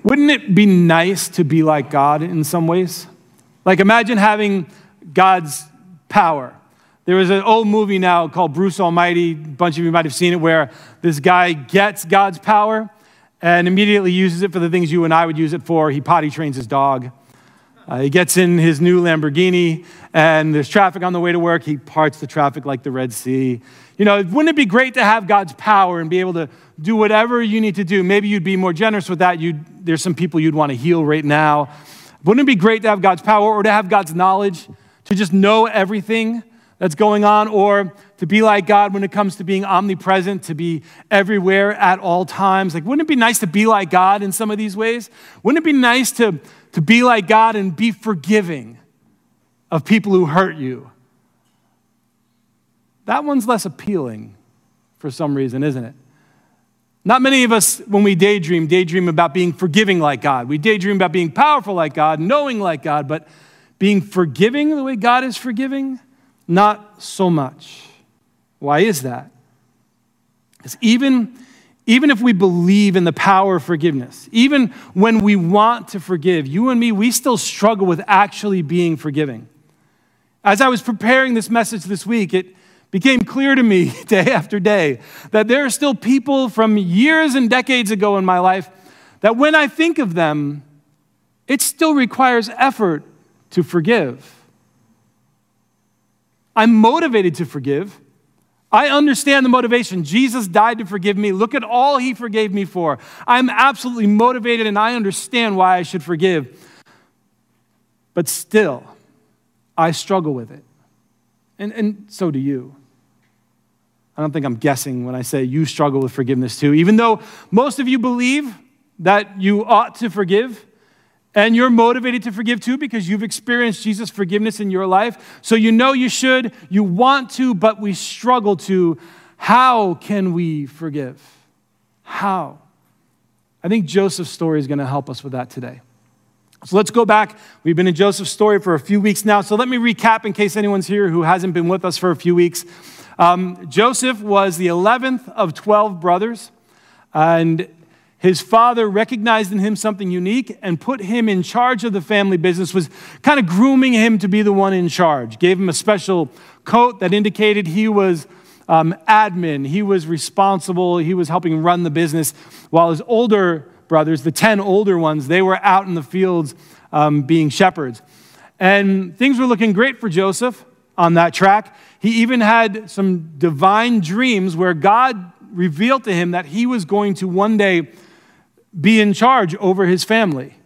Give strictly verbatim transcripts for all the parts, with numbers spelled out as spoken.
Wouldn't it be nice to be like God in some ways? Like imagine having God's power. There was an old movie now called Bruce Almighty. A bunch of you might have seen it, where this guy gets God's power and immediately uses it for the things you and I would use it for. He potty trains his dog. Uh, he gets in his new Lamborghini, and there's traffic on the way to work. He parts the traffic like the Red Sea. You know, wouldn't it be great to have God's power and be able to do whatever you need to do? Maybe you'd be more generous with that. You'd, there's some people you'd want to heal right now. Wouldn't it be great to have God's power, or to have God's knowledge, to just know everything that's going on, or to be like God when it comes to being omnipresent, to be everywhere at all times? Like, wouldn't it be nice to be like God in some of these ways? Wouldn't it be nice to, to be like God and be forgiving of people who hurt you? That one's less appealing for some reason, isn't it? Not many of us, when we daydream, daydream about being forgiving like God. We daydream about being powerful like God, knowing like God, but being forgiving the way God is forgiving, not so much. Why is that? Because even, even if we believe in the power of forgiveness, even when we want to forgive, you and me, we still struggle with actually being forgiving. As I was preparing this message this week, it became clear to me day after day that there are still people from years and decades ago in my life that when I think of them, it still requires effort to forgive. I'm motivated to forgive. I understand the motivation. Jesus died to forgive me. Look at all he forgave me for. I'm absolutely motivated, and I understand why I should forgive. But still, I struggle with it. And, and so do you. I don't think I'm guessing when I say you struggle with forgiveness too. Even though most of you believe that you ought to forgive, and you're motivated to forgive too because you've experienced Jesus' forgiveness in your life. So you know you should, you want to, but we struggle to. How can we forgive? How? I think Joseph's story is going to help us with that today. So let's go back. We've been in Joseph's story for a few weeks now. So let me recap in case anyone's here who hasn't been with us for a few weeks. Um, Joseph was the eleventh of twelve brothers, and his father recognized in him something unique and put him in charge of the family business, was kind of grooming him to be the one in charge, gave him a special coat that indicated he was um, admin, he was responsible, he was helping run the business, while his older brothers, the ten older ones, they were out in the fields um, being shepherds. And things were looking great for Joseph on that track. He even had some divine dreams where God revealed to him that he was going to one day be in charge over his family.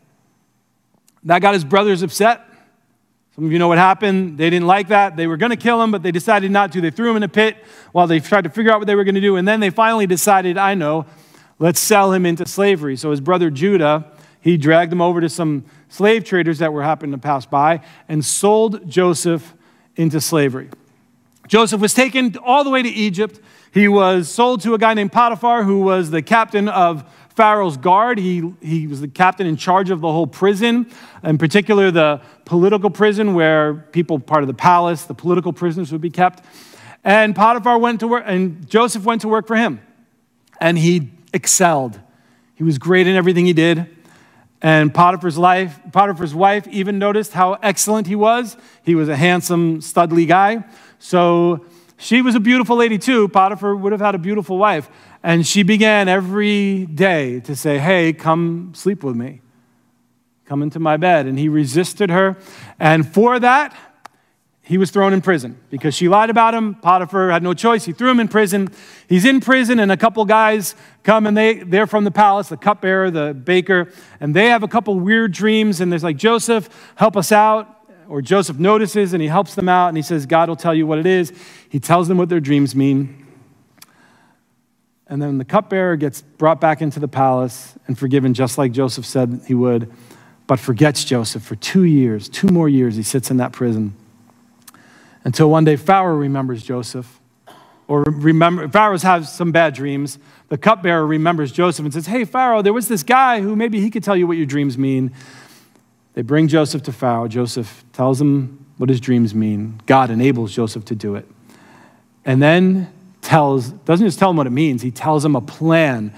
That got his brothers upset. Some of you know what happened. They didn't like that. They were going to kill him, but they decided not to. They threw him in a pit while they tried to figure out what they were going to do. And then they finally decided, I know, let's sell him into slavery. So his brother Judah, he dragged him over to some slave traders that were happening to pass by and sold Joseph into slavery. Joseph was taken all the way to Egypt. He was sold to a guy named Potiphar, who was the captain of Pharaoh's guard. He, he was the captain in charge of the whole prison, in particular the political prison where people, part of the palace, the political prisoners would be kept. And Potiphar went to work, and Joseph went to work for him. And he excelled. He was great in everything he did. And Potiphar's life, Potiphar's wife even noticed how excellent he was. He was a handsome, studly guy. So she was a beautiful lady too. Potiphar would have had a beautiful wife. And she began every day to say, hey, come sleep with me. Come into my bed. And he resisted her. And for that, he was thrown in prison because she lied about him. Potiphar had no choice. He threw him in prison. He's in prison, and a couple guys come, and they, they're from the palace, the cupbearer, the baker, and they have a couple weird dreams, and there's like, Joseph, help us out. Or Joseph notices, and he helps them out, and he says, God will tell you what it is. He tells them what their dreams mean. And then the cupbearer gets brought back into the palace and forgiven just like Joseph said he would, but forgets Joseph for two years, two more years he sits in that prison. Until one day Pharaoh remembers Joseph, or remember, Pharaohs have some bad dreams. The cupbearer remembers Joseph and says, hey, Pharaoh, there was this guy who maybe he could tell you what your dreams mean. They bring Joseph to Pharaoh. Joseph tells him what his dreams mean. God enables Joseph to do it. And then tells, doesn't just tell him what it means, he tells him a plan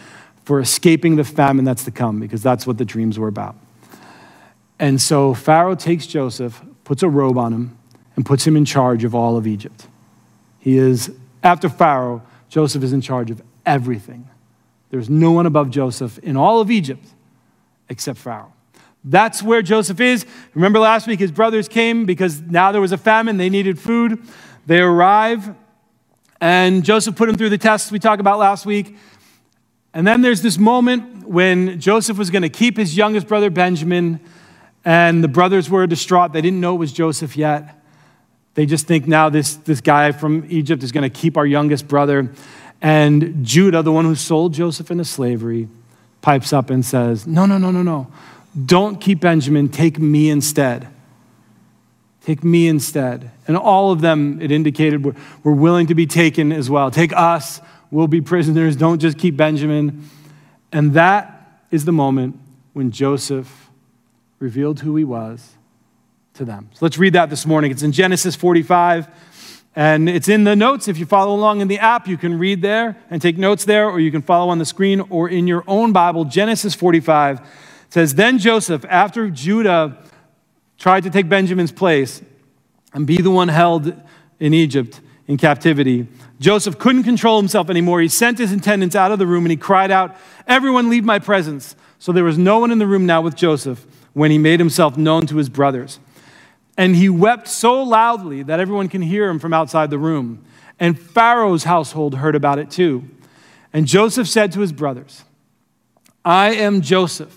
for escaping the famine that's to come, because that's what the dreams were about. And so Pharaoh takes Joseph, puts a robe on him, and puts him in charge of all of Egypt. He is, after Pharaoh, Joseph is in charge of everything. There's no one above Joseph in all of Egypt except Pharaoh. That's where Joseph is. Remember last week his brothers came because now there was a famine. They needed food. They arrive, and Joseph put them through the tests we talked about last week. And then there's this moment when Joseph was going to keep his youngest brother Benjamin, and the brothers were distraught. They didn't know it was Joseph yet. They just think now this, this guy from Egypt is going to keep our youngest brother. And Judah, the one who sold Joseph into slavery, pipes up and says, no, no, no, no, no. Don't keep Benjamin. Take me instead. Take me instead. And all of them, it indicated, were, were willing to be taken as well. Take us. We'll be prisoners. Don't just keep Benjamin. And that is the moment when Joseph revealed who he was to them. So let's read that this morning. It's in Genesis forty-five, and it's in the notes. If you follow along in the app, you can read there and take notes there, or you can follow on the screen or in your own Bible. Genesis forty-five says, then Joseph, after Judah tried to take Benjamin's place and be the one held in Egypt in captivity, Joseph couldn't control himself anymore. He sent his attendants out of the room and he cried out, everyone leave my presence. So there was no one in the room now with Joseph when he made himself known to his brothers. And he wept so loudly that everyone can hear him from outside the room. And Pharaoh's household heard about it too. And Joseph said to his brothers, I am Joseph.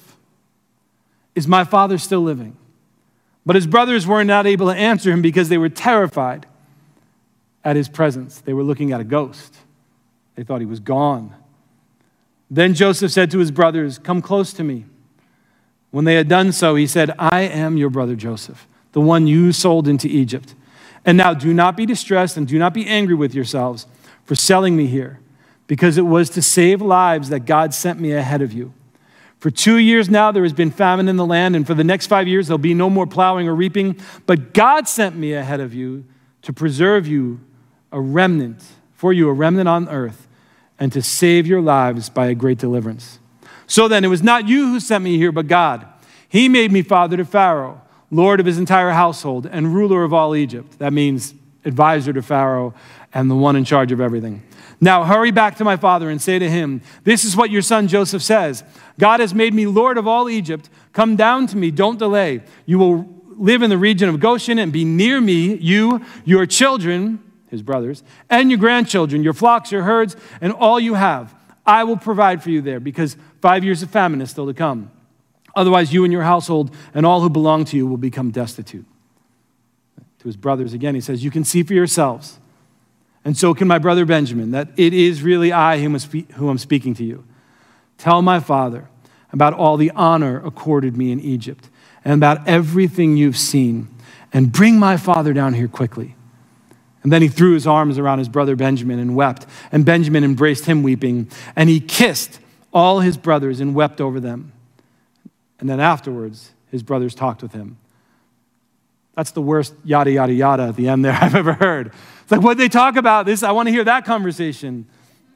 Is my father still living? But his brothers were not able to answer him because they were terrified at his presence. They were looking at a ghost. They thought he was gone. Then Joseph said to his brothers, come close to me. When they had done so, he said, I am your brother Joseph, the one you sold into Egypt. And now do not be distressed and do not be angry with yourselves for selling me here, because it was to save lives that God sent me ahead of you. For two years now there has been famine in the land, and for the next five years there'll be no more plowing or reaping. But God sent me ahead of you to preserve you a remnant, for you a remnant on earth, and to save your lives by a great deliverance. So then, it was not you who sent me here, but God. He made me father to Pharaoh, lord of his entire household, and ruler of all Egypt. That means advisor to Pharaoh and the one in charge of everything. Now hurry back to my father and say to him, this is what your son Joseph says. God has made me lord of all Egypt. Come down to me, don't delay. You will live in the region of Goshen and be near me, you, your children, his brothers, and your grandchildren, your flocks, your herds, and all you have. I will provide for you there, because five years of famine is still to come. Otherwise, you and your household and all who belong to you will become destitute. To his brothers again, he says, you can see for yourselves, and so can my brother Benjamin, that it is really I who am speaking to you. Tell my father about all the honor accorded me in Egypt and about everything you've seen, and bring my father down here quickly. And then he threw his arms around his brother Benjamin and wept. And Benjamin embraced him weeping. And he kissed all his brothers and wept over them. And then afterwards, his brothers talked with him. That's the worst yada, yada, yada at the end there I've ever heard. It's like, what did they talk about? This, I want to hear that conversation.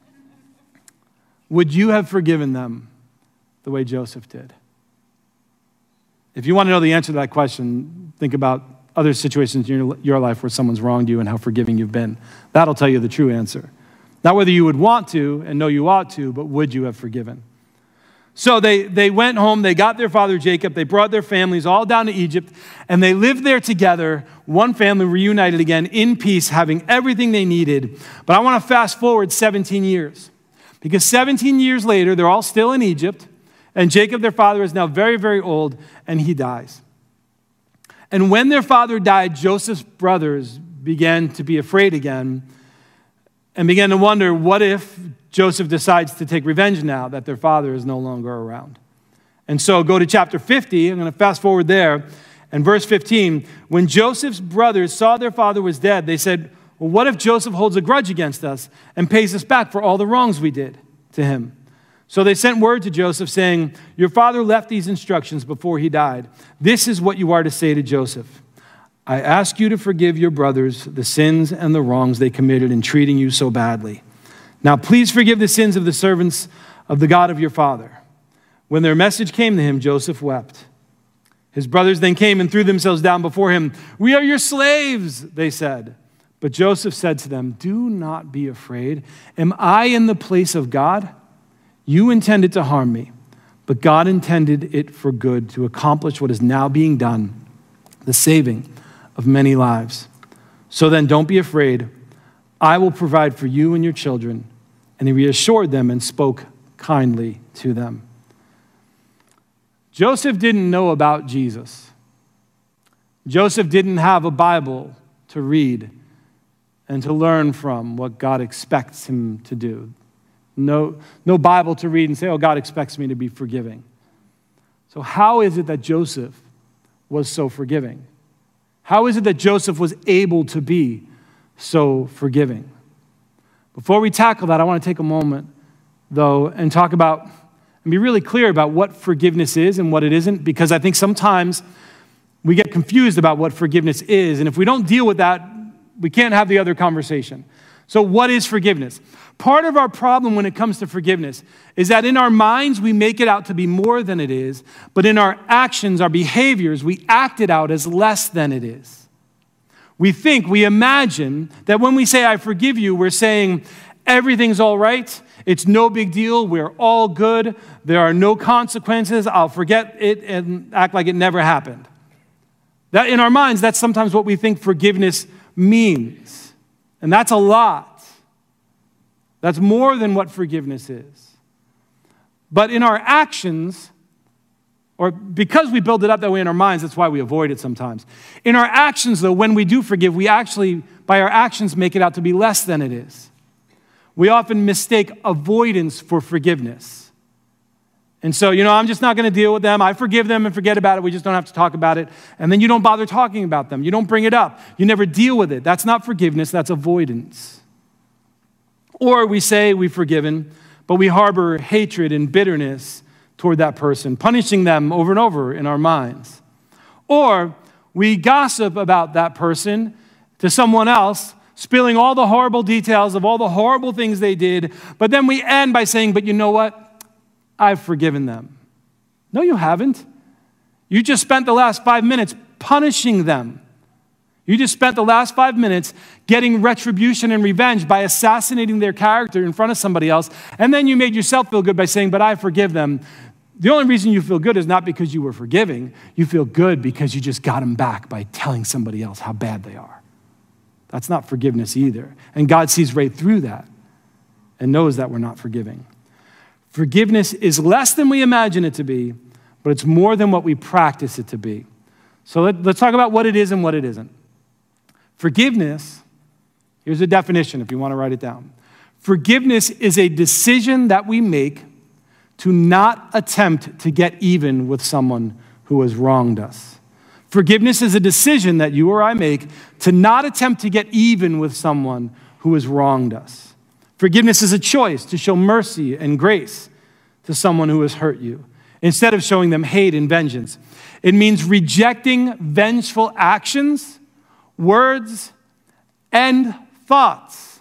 Would you have forgiven them the way Joseph did? If you want to know the answer to that question, think about other situations in your, your life where someone's wronged you and how forgiving you've been. That'll tell you the true answer. Not whether you would want to and know you ought to, but would you have forgiven? So they, they went home, they got their father Jacob, they brought their families all down to Egypt, and they lived there together, one family reunited again in peace, having everything they needed. But I want to fast forward seventeen years, because seventeen years later, they're all still in Egypt, and Jacob, their father, is now very, very old, and he dies. And when their father died, Joseph's brothers began to be afraid again and began to wonder, what if Joseph decides to take revenge now that their father is no longer around? And so go to chapter fifty. I'm going to fast forward there. And verse fifteen, when Joseph's brothers saw their father was dead, they said, well, what if Joseph holds a grudge against us and pays us back for all the wrongs we did to him? So they sent word to Joseph saying, your father left these instructions before he died. This is what you are to say to Joseph. I ask you to forgive your brothers the sins and the wrongs they committed in treating you so badly. Now please forgive the sins of the servants of the God of your father." When their message came to him, Joseph wept. His brothers then came and threw themselves down before him. "We are your slaves," they said. But Joseph said to them, "Do not be afraid. Am I in the place of God? You intended to harm me, but God intended it for good, to accomplish what is now being done, the saving of many lives. So then don't be afraid. I will provide for you and your children." And he reassured them and spoke kindly to them. Joseph didn't know about Jesus. Joseph didn't have a Bible to read and to learn from what God expects him to do. No, no Bible to read and say, "Oh, God expects me to be forgiving." So how is it that Joseph was so forgiving? How is it that Joseph was able to be so forgiving? Before we tackle that, I want to take a moment, though, and talk about and be really clear about what forgiveness is and what it isn't, because I think sometimes we get confused about what forgiveness is, and if we don't deal with that, we can't have the other conversation. So what is forgiveness? Part of our problem when it comes to forgiveness is that in our minds, we make it out to be more than it is, but in our actions, our behaviors, we act it out as less than it is. We think, we imagine that when we say, "I forgive you," we're saying, everything's all right, it's no big deal, we're all good, there are no consequences, I'll forget it and act like it never happened. That in our minds, that's sometimes what we think forgiveness means. And that's a lot. That's more than what forgiveness is. But in our actions, or because we build it up that way in our minds, that's why we avoid it sometimes. In our actions, though, when we do forgive, we actually, by our actions, make it out to be less than it is. We often mistake avoidance for forgiveness. And so, you know, I'm just not going to deal with them. I forgive them and forget about it. We just don't have to talk about it. And then you don't bother talking about them. You don't bring it up. You never deal with it. That's not forgiveness. That's avoidance. Or we say we've forgiven, but we harbor hatred and bitterness toward that person, punishing them over and over in our minds. Or we gossip about that person to someone else, spilling all the horrible details of all the horrible things they did, but then we end by saying, "But you know what? I've forgiven them." No, you haven't. You just spent the last five minutes punishing them. You just spent the last five minutes getting retribution and revenge by assassinating their character in front of somebody else, and then you made yourself feel good by saying, "But I forgive them." The only reason you feel good is not because you were forgiving. You feel good because you just got them back by telling somebody else how bad they are. That's not forgiveness either. And God sees right through that and knows that we're not forgiving. Forgiveness is less than we imagine it to be, but it's more than what we practice it to be. So let, let's talk about what it is and what it isn't. Forgiveness, here's a definition if you want to write it down. Forgiveness is a decision that we make to not attempt to get even with someone who has wronged us. Forgiveness is a decision that you or I make to not attempt to get even with someone who has wronged us. Forgiveness is a choice to show mercy and grace to someone who has hurt you, instead of showing them hate and vengeance. It means rejecting vengeful actions, words, and thoughts.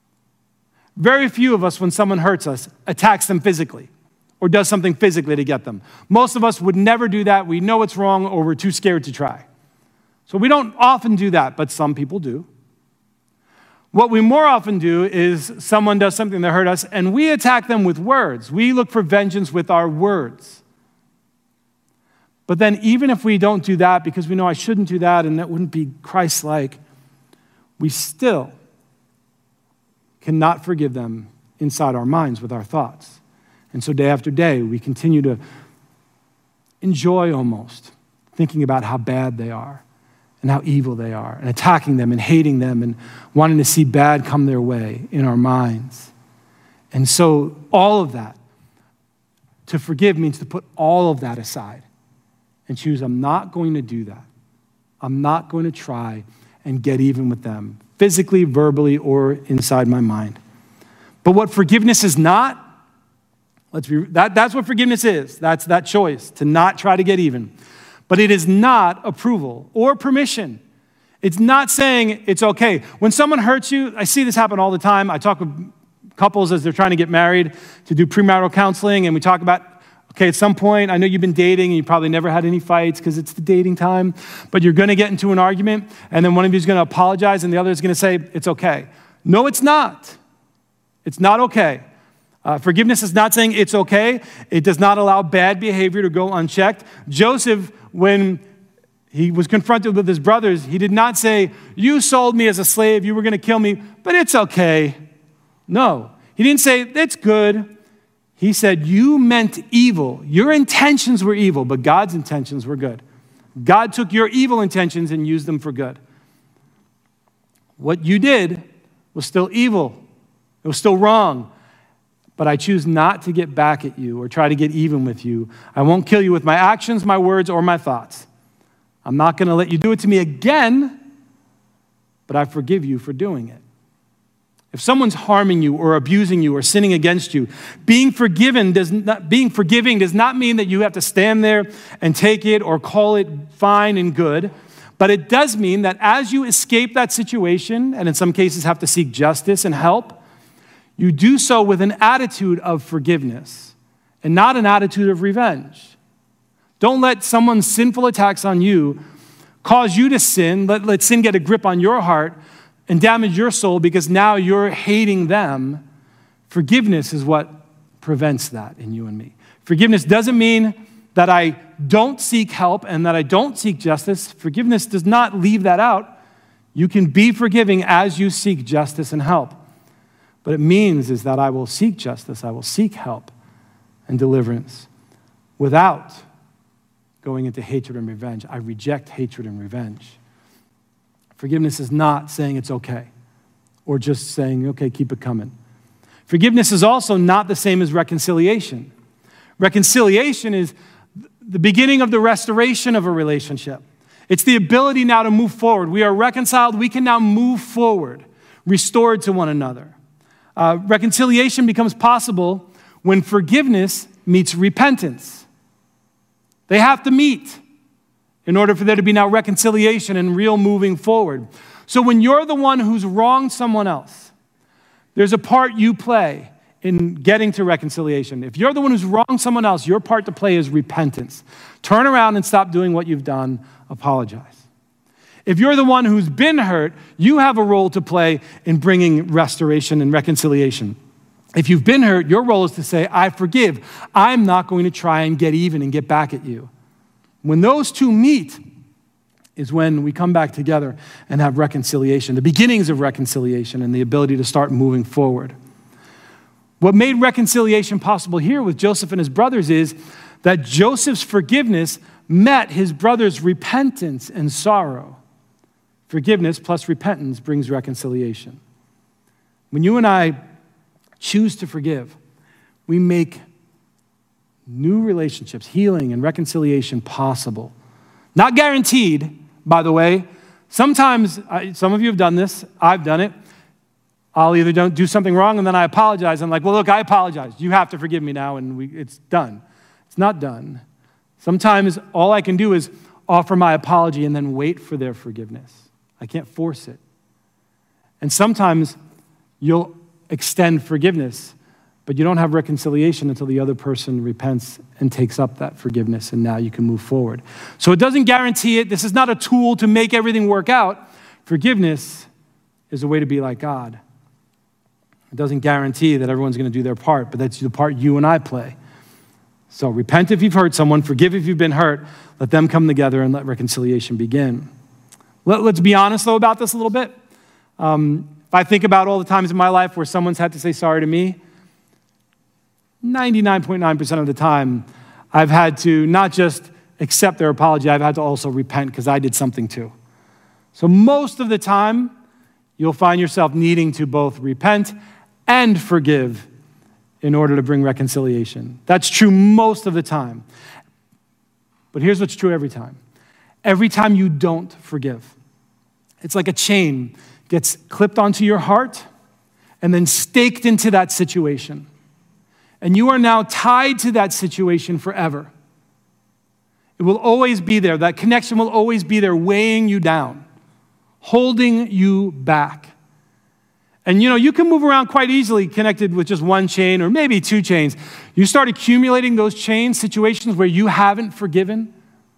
Very few of us, when someone hurts us, attacks them physically or does something physically to get them. Most of us would never do that. We know it's wrong, or we're too scared to try. So we don't often do that, but some people do. What we more often do is someone does something that hurt us, and we attack them with words. We look for vengeance with our words. But then even if we don't do that because we know I shouldn't do that and that wouldn't be Christ-like, we still cannot forgive them inside our minds with our thoughts. And so day after day, we continue to enjoy almost thinking about how bad they are and how evil they are, and attacking them and hating them and wanting to see bad come their way in our minds. And so all of that, to forgive means to put all of that aside and choose, I'm not going to do that. I'm not going to try and get even with them, physically, verbally, or inside my mind. But what forgiveness is not, let's be, that, that's what forgiveness is. That's that choice, to not try to get even. But it is not approval or permission. It's not saying it's okay. When someone hurts you, I see this happen all the time. I talk with couples as they're trying to get married to do premarital counseling, and we talk about, okay, at some point, I know you've been dating and you probably never had any fights because it's the dating time, but you're going to get into an argument, and then one of you is going to apologize and the other is going to say, it's okay. No, it's not. It's not okay. Uh, forgiveness is not saying it's okay. It does not allow bad behavior to go unchecked. Joseph, when he was confronted with his brothers, he did not say, you sold me as a slave, you were going to kill me, but it's okay. No. He didn't say, it's good. He said, you meant evil. Your intentions were evil, but God's intentions were good. God took your evil intentions and used them for good. What you did was still evil. It was still wrong. But I choose not to get back at you or try to get even with you. I won't kill you with my actions, my words, or my thoughts. I'm not going to let you do it to me again, but I forgive you for doing it. If someone's harming you or abusing you or sinning against you, being forgiven does not, being forgiving does not mean that you have to stand there and take it or call it fine and good, but it does mean that as you escape that situation, and in some cases have to seek justice and help, you do so with an attitude of forgiveness and not an attitude of revenge. Don't let someone's sinful attacks on you cause you to sin. Let, let sin get a grip on your heart and damage your soul because now you're hating them. Forgiveness is what prevents that in you and me. Forgiveness doesn't mean that I don't seek help and that I don't seek justice. Forgiveness does not leave that out. You can be forgiving as you seek justice and help. What it means is that I will seek justice, I will seek help and deliverance without going into hatred and revenge. I reject hatred and revenge. Forgiveness is not saying it's okay or just saying, okay, keep it coming. Forgiveness is also not the same as reconciliation. Reconciliation is the beginning of the restoration of a relationship. It's the ability now to move forward. We are reconciled. We can now move forward, restored to one another. Uh, reconciliation becomes possible when forgiveness meets repentance. They have to meet in order for there to be now reconciliation and real moving forward. So when you're the one who's wronged someone else, there's a part you play in getting to reconciliation. If you're the one who's wronged someone else, your part to play is repentance. Turn around and stop doing what you've done. Apologize. If you're the one who's been hurt, you have a role to play in bringing restoration and reconciliation. If you've been hurt, your role is to say, I forgive. I'm not going to try and get even and get back at you. When those two meet is when we come back together and have reconciliation, the beginnings of reconciliation and the ability to start moving forward. What made reconciliation possible here with Joseph and his brothers is that Joseph's forgiveness met his brothers' repentance and sorrow. Forgiveness plus repentance brings reconciliation. When you and I choose to forgive, we make new relationships, healing and reconciliation possible. Not guaranteed, by the way. Sometimes, some of you have done this, I've done it. I'll either don't do something wrong and then I apologize. I'm like, well, look, I apologize. You have to forgive me now, and we, it's done. It's not done. Sometimes all I can do is offer my apology and then wait for their forgiveness. I can't force it. And sometimes you'll extend forgiveness, but you don't have reconciliation until the other person repents and takes up that forgiveness, and now you can move forward. So it doesn't guarantee it. This is not a tool to make everything work out. Forgiveness is a way to be like God. It doesn't guarantee that everyone's going to do their part, but that's the part you and I play. So repent if you've hurt someone, forgive if you've been hurt, let them come together and let reconciliation begin. Let, let's be honest, though, about this a little bit. Um, if I think about all the times in my life where someone's had to say sorry to me, ninety-nine point nine percent of the time, I've had to not just accept their apology, I've had to also repent because I did something too. So most of the time, you'll find yourself needing to both repent and forgive in order to bring reconciliation. That's true most of the time. But here's what's true every time. Every time you don't forgive, it's like a chain gets clipped onto your heart and then staked into that situation. And you are now tied to that situation forever. It will always be there. That connection will always be there, weighing you down, holding you back. And you know, you can move around quite easily connected with just one chain or maybe two chains. You start accumulating those chains, situations where you haven't forgiven,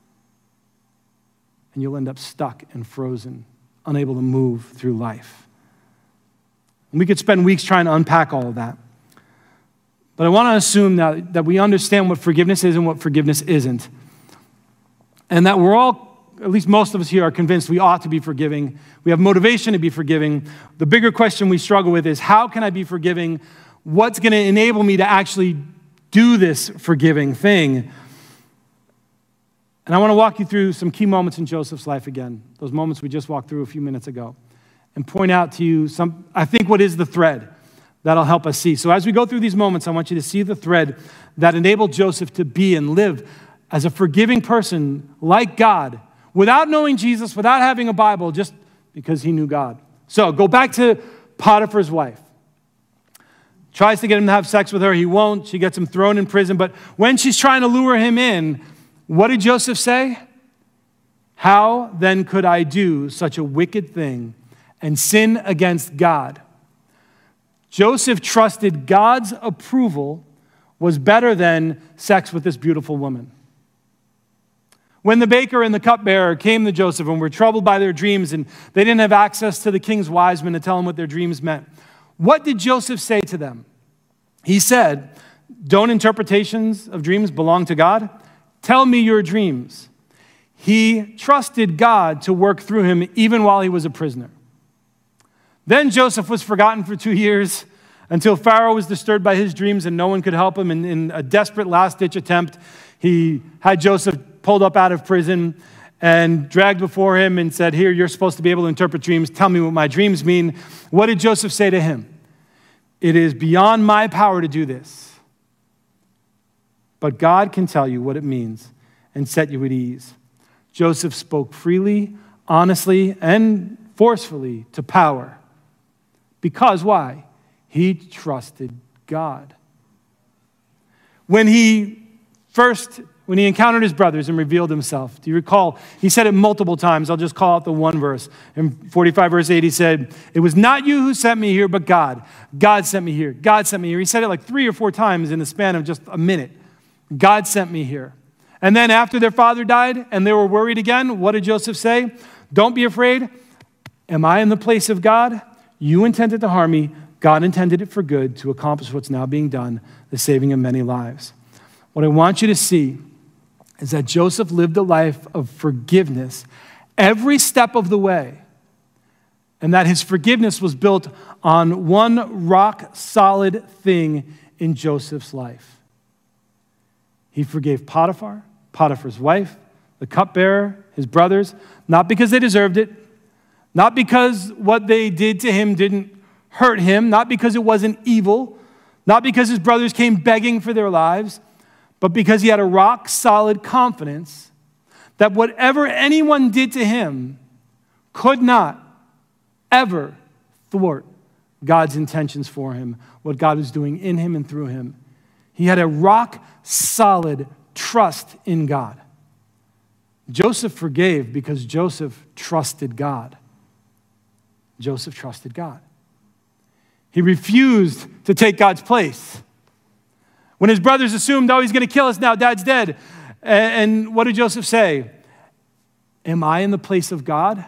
and you'll end up stuck and frozen, unable to move through life. And we could spend weeks trying to unpack all of that. But I want to assume now that we understand what forgiveness is and what forgiveness isn't. And that we're all, at least most of us here, are convinced we ought to be forgiving. We have motivation to be forgiving. The bigger question we struggle with is, how can I be forgiving? What's going to enable me to actually do this forgiving thing? And I want to walk you through some key moments in Joseph's life again, those moments we just walked through a few minutes ago, and point out to you some, I think, what is the thread that'll help us see. So as we go through these moments, I want you to see the thread that enabled Joseph to be and live as a forgiving person like God, without knowing Jesus, without having a Bible, just because he knew God. So go back to Potiphar's wife. Tries to get him to have sex with her. He won't. She gets him thrown in prison. But when she's trying to lure him in, what did Joseph say? How then could I do such a wicked thing and sin against God? Joseph trusted God's approval was better than sex with this beautiful woman. When the baker and the cupbearer came to Joseph and were troubled by their dreams and they didn't have access to the king's wise men to tell them what their dreams meant, what did Joseph say to them? He said, don't interpretations of dreams belong to God? Tell me your dreams. He trusted God to work through him even while he was a prisoner. Then Joseph was forgotten for two years until Pharaoh was disturbed by his dreams and no one could help him. And in a desperate last-ditch attempt, he had Joseph pulled up out of prison and dragged before him and said, here, you're supposed to be able to interpret dreams. Tell me what my dreams mean. What did Joseph say to him? It is beyond my power to do this. But God can tell you what it means and set you at ease. Joseph spoke freely, honestly, and forcefully to power. Because why? He trusted God. When he first, when he encountered his brothers and revealed himself, do you recall? He said it multiple times. I'll just call out the one verse. In forty-five verse eight, he said, it was not you who sent me here, but God. God sent me here. God sent me here. He said it like three or four times in the span of just a minute. God sent me here. And then after their father died and they were worried again, what did Joseph say? Don't be afraid. Am I in the place of God? You intended to harm me. God intended it for good to accomplish what's now being done, the saving of many lives. What I want you to see is that Joseph lived a life of forgiveness every step of the way, and that his forgiveness was built on one rock-solid thing in Joseph's life. He forgave Potiphar, Potiphar's wife, the cupbearer, his brothers, not because they deserved it, not because what they did to him didn't hurt him, not because it wasn't evil, not because his brothers came begging for their lives, but because he had a rock-solid confidence that whatever anyone did to him could not ever thwart God's intentions for him, what God was doing in him and through him. He had a rock-solid trust in God. Joseph forgave because Joseph trusted God. Joseph trusted God. He refused to take God's place. When his brothers assumed, oh, he's going to kill us now, Dad's dead. And what did Joseph say? Am I in the place of God?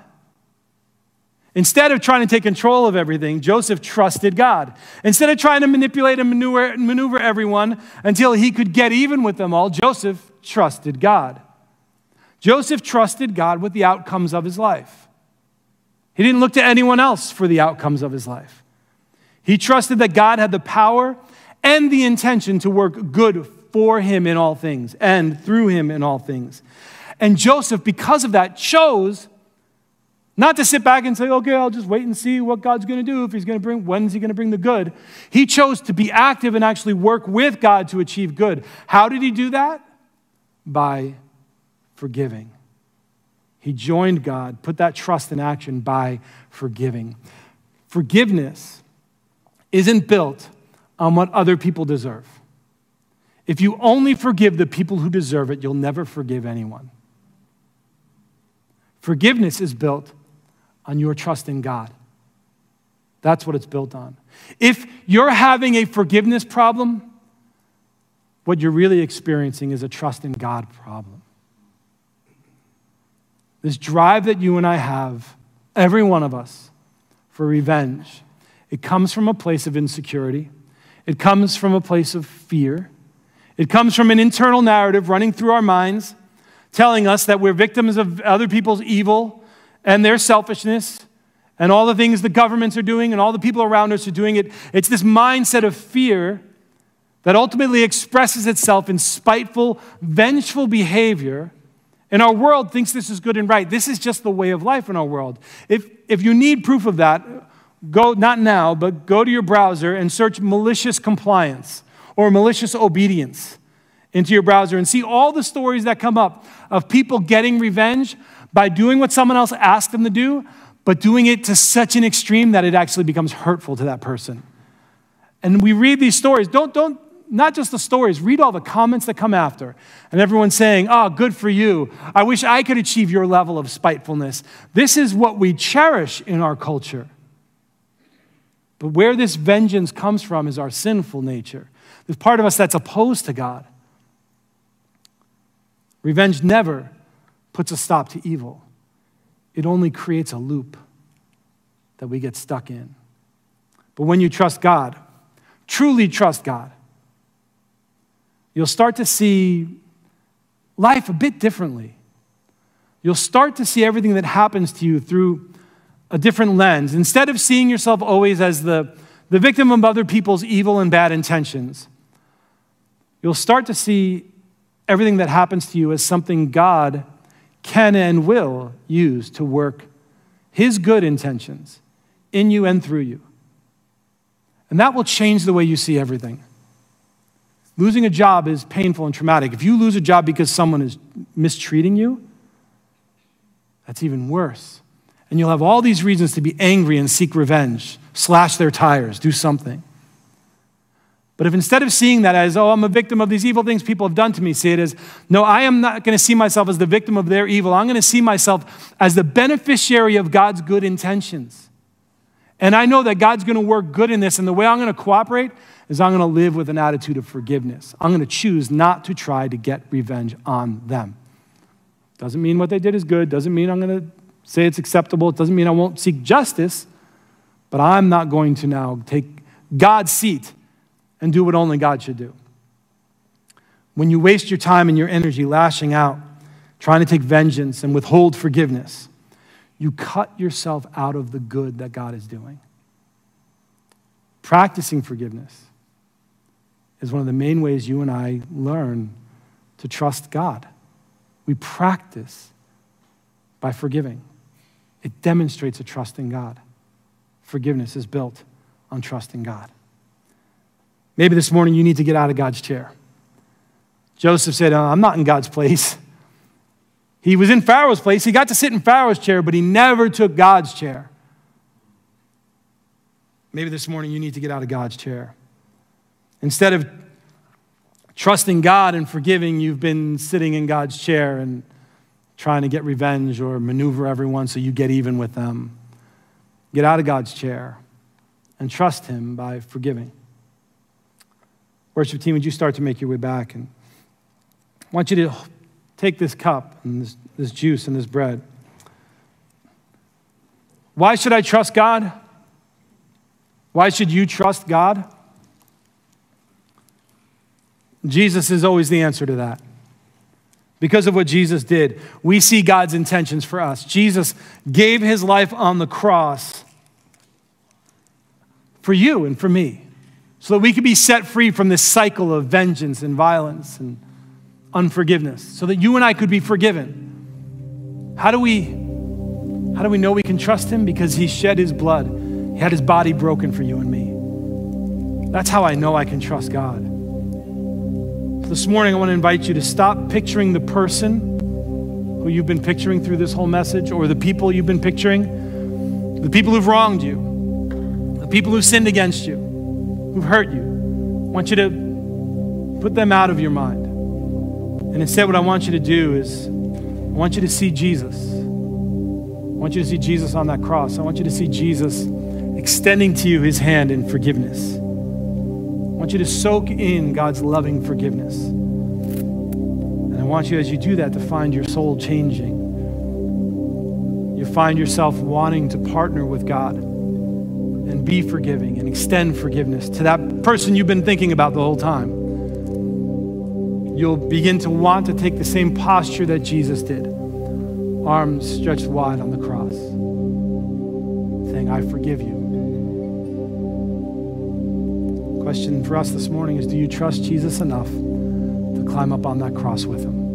Instead of trying to take control of everything, Joseph trusted God. Instead of trying to manipulate and maneuver, maneuver everyone until he could get even with them all, Joseph trusted God. Joseph trusted God with the outcomes of his life. He didn't look to anyone else for the outcomes of his life. He trusted that God had the power and the intention to work good for him in all things and through him in all things. And Joseph, because of that, chose not to sit back and say, okay, I'll just wait and see what God's going to do, if he's going to bring, when's he going to bring the good. He chose to be active and actually work with God to achieve good. How did he do that? By forgiving. He joined God, put that trust in action by forgiving. Forgiveness isn't built on what other people deserve. If you only forgive the people who deserve it, you'll never forgive anyone. Forgiveness is built on your trust in God. That's what it's built on. If you're having a forgiveness problem, what you're really experiencing is a trust in God problem. This drive that you and I have, every one of us, for revenge, it comes from a place of insecurity. It comes from a place of fear. It comes from an internal narrative running through our minds, telling us that we're victims of other people's evil and their selfishness and all the things the governments are doing and all the people around us are doing. It, it's this mindset of fear that ultimately expresses itself in spiteful, vengeful behavior. And our world thinks this is good and right. This is just the way of life in our world. If, if you need proof of that, go, not now, but go to your browser and search malicious compliance or malicious obedience into your browser and see all the stories that come up of people getting revenge by doing what someone else asked them to do, but doing it to such an extreme that it actually becomes hurtful to that person. And we read these stories. Don't, don't, not just the stories, read all the comments that come after. And everyone's saying, oh, good for you. I wish I could achieve your level of spitefulness. This is what we cherish in our culture. But where this vengeance comes from is our sinful nature. There's part of us that's opposed to God. Revenge never puts a stop to evil. It only creates a loop that we get stuck in. But when you trust God, truly trust God, you'll start to see life a bit differently. You'll start to see everything that happens to you through a different lens. Instead of seeing yourself always as the, the victim of other people's evil and bad intentions, you'll start to see everything that happens to you as something God can and will use to work his good intentions in you and through you. And that will change the way you see everything. Losing a job is painful and traumatic. If you lose a job because someone is mistreating you, that's even worse. And you'll have all these reasons to be angry and seek revenge, slash their tires, do something. But if instead of seeing that as, oh, I'm a victim of these evil things people have done to me, see it as, no, I am not going to see myself as the victim of their evil. I'm going to see myself as the beneficiary of God's good intentions. And I know that God's going to work good in this, and the way I'm going to cooperate is I'm going to live with an attitude of forgiveness. I'm going to choose not to try to get revenge on them. Doesn't mean what they did is good. Doesn't mean I'm going to say it's acceptable. It doesn't mean I won't seek justice. But I'm not going to now take God's seat and do what only God should do. When you waste your time and your energy lashing out, trying to take vengeance and withhold forgiveness, you cut yourself out of the good that God is doing. Practicing forgiveness is one of the main ways you and I learn to trust God. We practice by forgiving. It demonstrates a trust in God. Forgiveness is built on trusting God. Maybe this morning you need to get out of God's chair. Joseph said, oh, I'm not in God's place. He was in Pharaoh's place. He got to sit in Pharaoh's chair, but he never took God's chair. Maybe this morning you need to get out of God's chair. Instead of trusting God and forgiving, you've been sitting in God's chair and trying to get revenge or maneuver everyone so you get even with them. Get out of God's chair and trust him by forgiving. Worship team, would you start to make your way back? And I want you to take this cup and this, this juice and this bread. Why should I trust God? Why should you trust God? Jesus is always the answer to that. Because of what Jesus did, we see God's intentions for us. Jesus gave his life on the cross for you and for me, so that we could be set free from this cycle of vengeance and violence and unforgiveness, so that you and I could be forgiven. How do we, how do we know we can trust him? Because he shed his blood. He had his body broken for you and me. That's how I know I can trust God. This morning, I want to invite you to stop picturing the person who you've been picturing through this whole message, or the people you've been picturing, the people who've wronged you, the people who've sinned against you, who've hurt you. I want you to put them out of your mind. And instead, what I want you to do is, I want you to see Jesus. I want you to see Jesus on that cross. I want you to see Jesus extending to you his hand in forgiveness. I want you to soak in God's loving forgiveness. And I want you, as you do that, to find your soul changing. You find yourself wanting to partner with God and be forgiving and extend forgiveness to that person you've been thinking about the whole time. You'll begin to want to take the same posture that Jesus did, arms stretched wide on the cross, saying, I forgive you. Question for us this morning is, do you trust Jesus enough to climb up on that cross with him?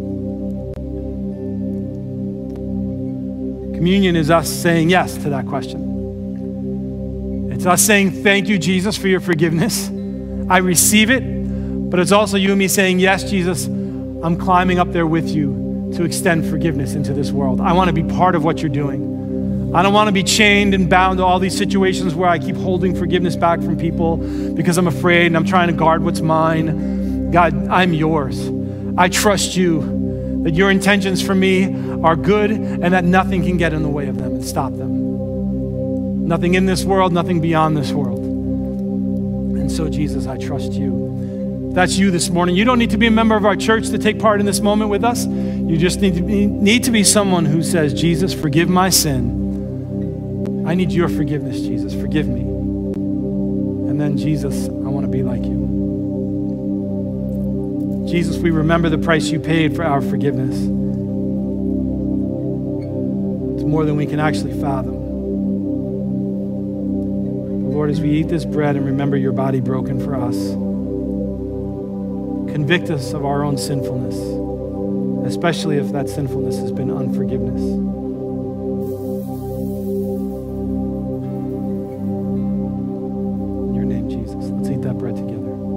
Communion is us saying yes to that question. It's us saying, thank you, Jesus, for your forgiveness. I receive it, but it's also you and me saying, yes, Jesus, I'm climbing up there with you to extend forgiveness into this world. I want to be part of what you're doing. I don't want to be chained and bound to all these situations where I keep holding forgiveness back from people because I'm afraid and I'm trying to guard what's mine. God, I'm yours. I trust you that your intentions for me are good and that nothing can get in the way of them and stop them. Nothing in this world, nothing beyond this world. And so, Jesus, I trust you. If that's you this morning, you don't need to be a member of our church to take part in this moment with us. You just need to be, need to be someone who says, Jesus, forgive my sin. I need your forgiveness, Jesus. Forgive me. And then, Jesus, I want to be like you. Jesus, we remember the price you paid for our forgiveness. It's more than we can actually fathom. But Lord, as we eat this bread and remember your body broken for us, convict us of our own sinfulness, especially if that sinfulness has been unforgiveness. In your name, Jesus, let's eat that bread together.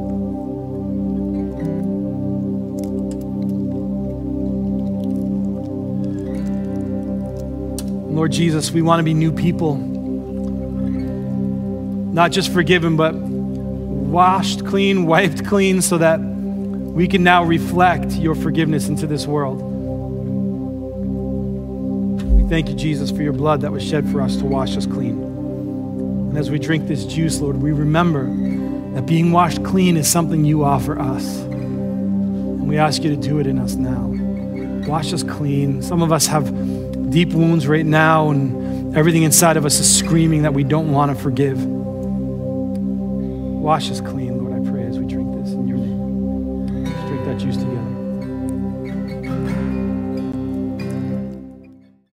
Lord Jesus, we want to be new people, not just forgiven, but washed clean, wiped clean, so that we can now reflect your forgiveness into this world. We thank you, Jesus, for your blood that was shed for us to wash us clean. And as we drink this juice, Lord, we remember that being washed clean is something you offer us. And we ask you to do it in us now. Wash us clean. Some of us have deep wounds right now, and everything inside of us is screaming that we don't want to forgive. Wash us clean,